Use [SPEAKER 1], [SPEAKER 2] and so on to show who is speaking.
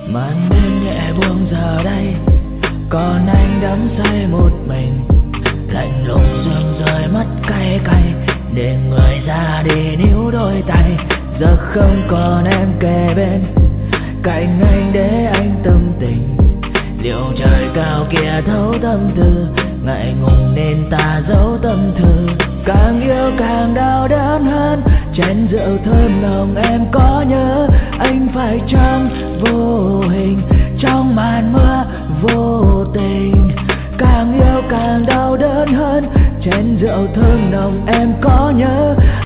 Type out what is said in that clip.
[SPEAKER 1] Màn đêm nhẹ buông giờ đây, còn anh đắm say một mình, lạnh lùng sương rơi mắt cay cay, để người ra đi níu đôi tay. Giờ không còn em kề bên cạnh anh để anh tâm tình, liệu trời cao kia thấu tâm tư, ngại ngùng nên ta giấu tâm thư. Càng yêu càng đau đớn hơn, chén rượu thơm nồng em có nhớ anh phải chăng vô hình trong màn mưa vô tình. Càng yêu càng đau đớn hơn, chén rượu thơm nồng em có nhớ